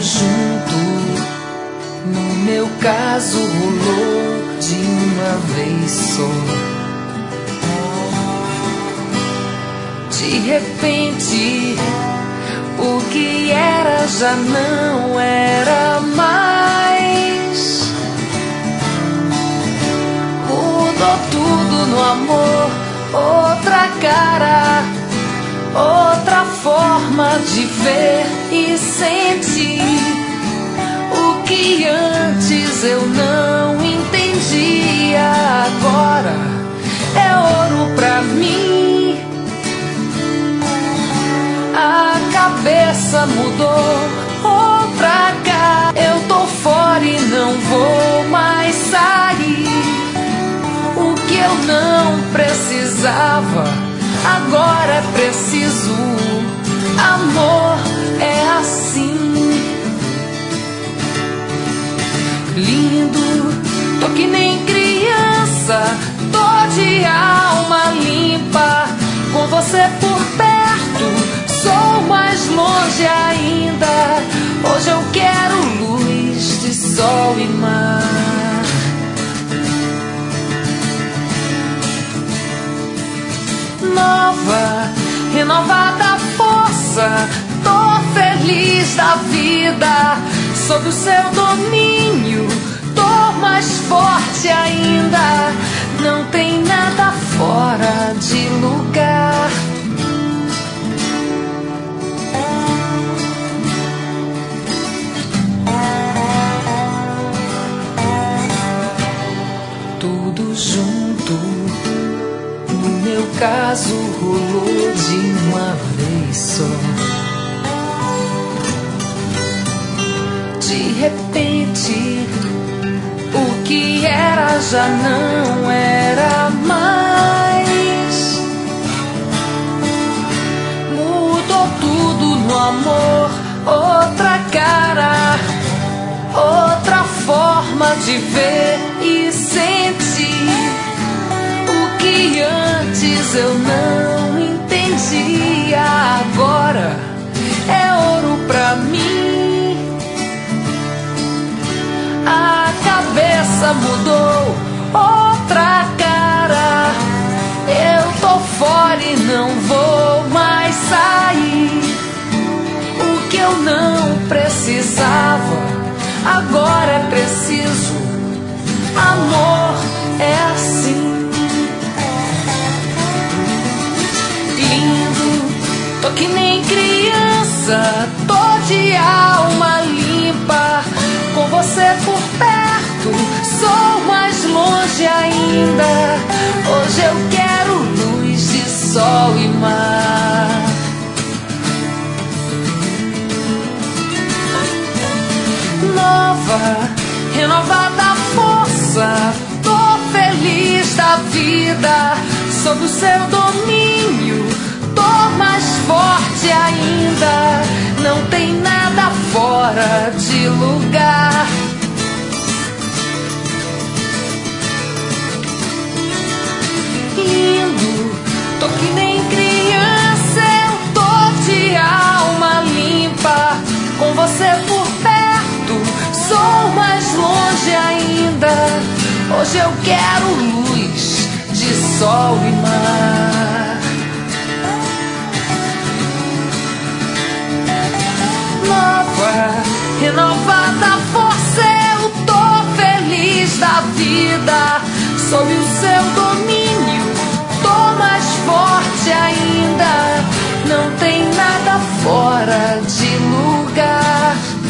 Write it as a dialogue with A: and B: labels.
A: junto. No meu caso rolou de uma vez só. De repente, o que era já não era mais. Mudou tudo no amor, outra cara, outra forma de ver e sentir. O que antes eu não entendia, agora é ouro pra mim. A cabeça mudou, outra cá. Eu tô fora e não vou mais sair. O que eu não precisava, agora é preciso. Amor é assim. Lindo, tô que nem criança, tô de alma limpa. Com você por perto, sou mais longe ainda. Hoje eu quero luz de sol e mar. Nova, renovada força, tô feliz da vida. Sob o seu domínio, tô mais forte ainda. Não tem nada fora de lugar. Tudo junto, no meu caso rolou de uma vez só. De repente, o que era já não era mais. Mudou tudo no amor, outra cara, outra forma de ver e sentir. O que antes eu não entendia, agora é ouro pra mim. A cabeça mudou, outra cara. Eu tô fora e não vou mais sair. O que eu não precisava, agora é preciso. Amor é assim. Lindo, tô que nem criança, tô de alma limpa. Com você por perto, sou mais longe ainda. Hoje eu quero luz de sol e mar. Nova, renovada força, tô feliz da vida. Sob o seu domínio, tô mais forte ainda. Não tem nada fora de lugar. Lindo, tô que nem criança, eu tô de alma limpa. Com você por perto, sou mais longe ainda. Hoje eu quero luz de sol e mar. Nova, renovada força, eu tô feliz da vida. Sob o seu domínio, tô mais forte ainda. Não tem nada fora de lugar.